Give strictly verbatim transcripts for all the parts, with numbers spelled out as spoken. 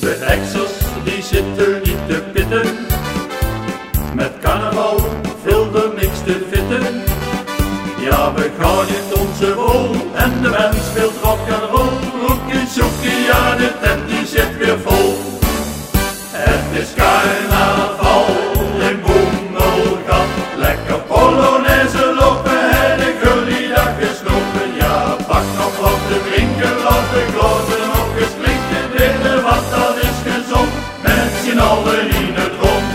De heksers die zitten niet te pitten, met carnaval veel de niks te vitten. Ja, we gaan in onze wol en de mens speelt rock'n'roll. Roekie zoekie, ja de tent die zit weer vol. Het is carnaval in Boemelgat, lekker polonaise lopen en de gullydag geslopen. Ja, pak nog wat te drinken, laat de glazen nog eens klinken. Drinken wat dat is gezond, met z'n allen in het rond.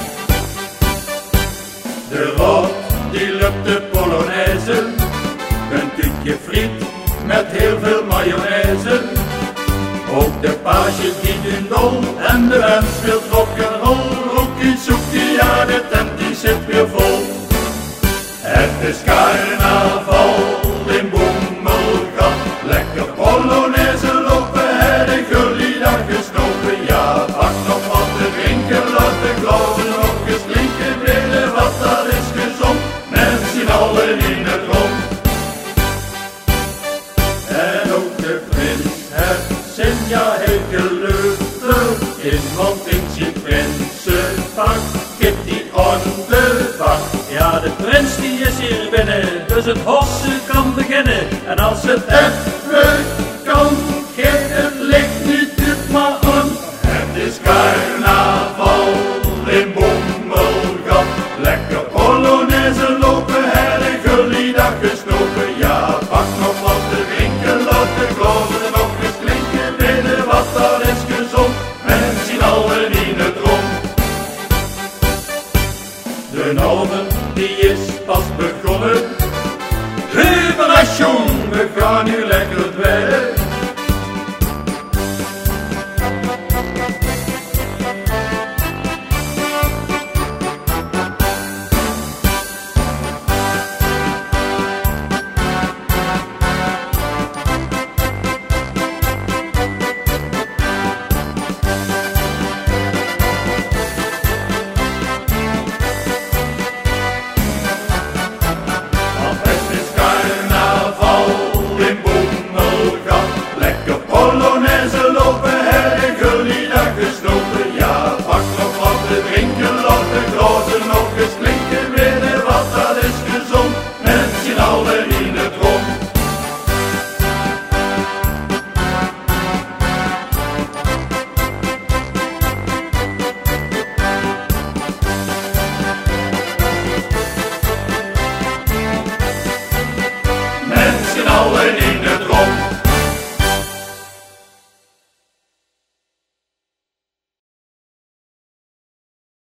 De rot die lukt de polonaise, een tukje friet met heel veel mayonaise. Ook de pages die doen dol en de mens speelt rock'n'roll. Roekie zoekie, ja de tent die zit weer vol. Het is carnaval in Boemelgat, lekker polonaise lopen en de gullydag gesnopen. Ja, pak nog wat te drinken, laat de glazen nog eens klinken. Delen wat dat is gezond, met z'n allen in het rond. En ook de prins heeft zin, ja heel gelukkig in, want in zijn prinsenpak kip die on de bak. Ja, de prins die is hier binnen, dus het hossen kan beginnen. En als het even kan, geef het licht niet uit maar aan. Het is carnaval in Boemelgat, lekker polonaise lopen en een gullydag gesnopen. Ja, pak nog wat te drinken, laat de glazen nog eens klinken. Binnen wat dat is gezond, met z'n allen in het rond. De normen die is pas begonnen. Liberation, we gaan nu lekker dweilen.